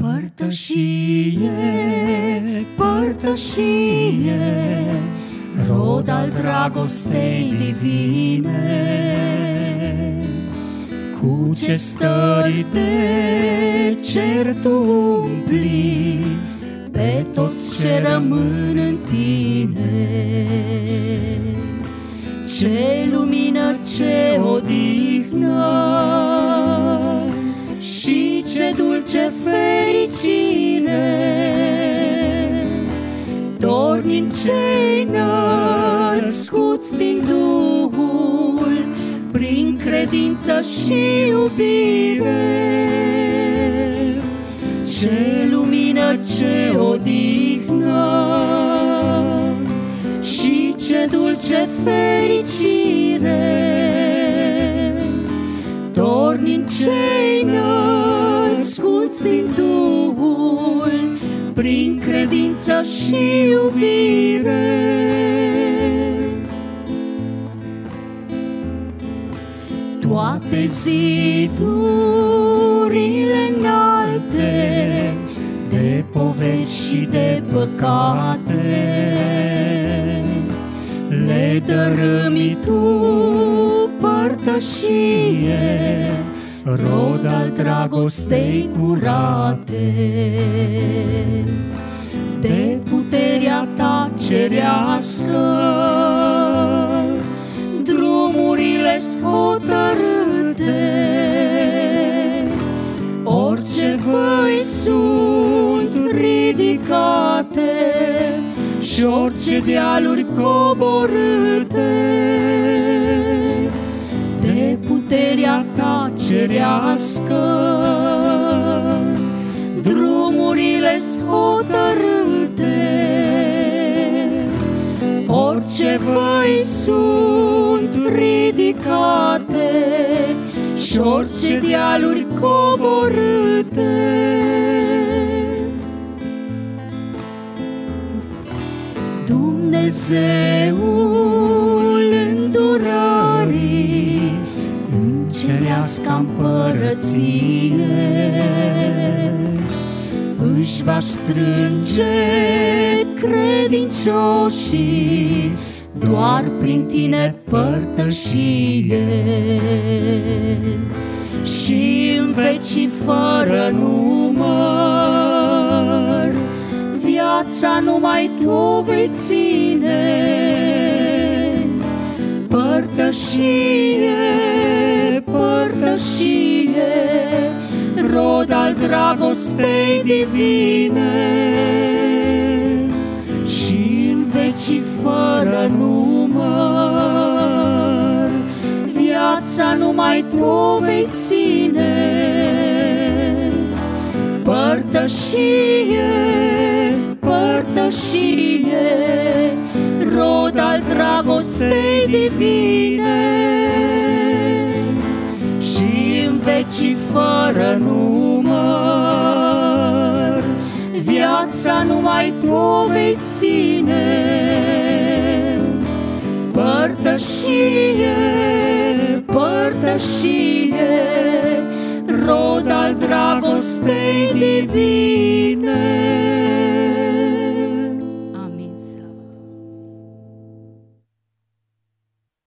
Părtășie, părtășie, rod al dragostei divine, cu ce stări de cer tu umpli pe toți ce rămân în tine. Ce lumină, ce odihnă și ce dulce fericire, dornind cei născuți din Duhul, prin credință și iubire. Ce lumină, ce odihnă și ce dulce fericire, dornind cei născuți din Duhul, prin credință și iubire. Toate zidurile înalte de poveri și de păcate le dărâmi tu, părtășie, rod al dragostei curate. De puterea ta cerească drumurile-s hotărâte, orice văi sunt ridicate și orice dealuri coborâte. De puterea ta cerească drumurile-s hotărâte, orice văi sunt ridicate și orice dealuri coborâte. Dumnezeul îndurării în cerească împărăție își va strânge credincioșii doar prin tine, părtășie. Și în vecii fără număr viața numai tu vei ține. Părtășie, părtășie, rod al dragostei divine, și în vecii fără număr viața numai tu vei ține. Părtășie, părtășie, rod al dragostei divine, și în vecii fără număr viața numai tu vei ține. Părtășie, părtășie, rod al dragostei divine.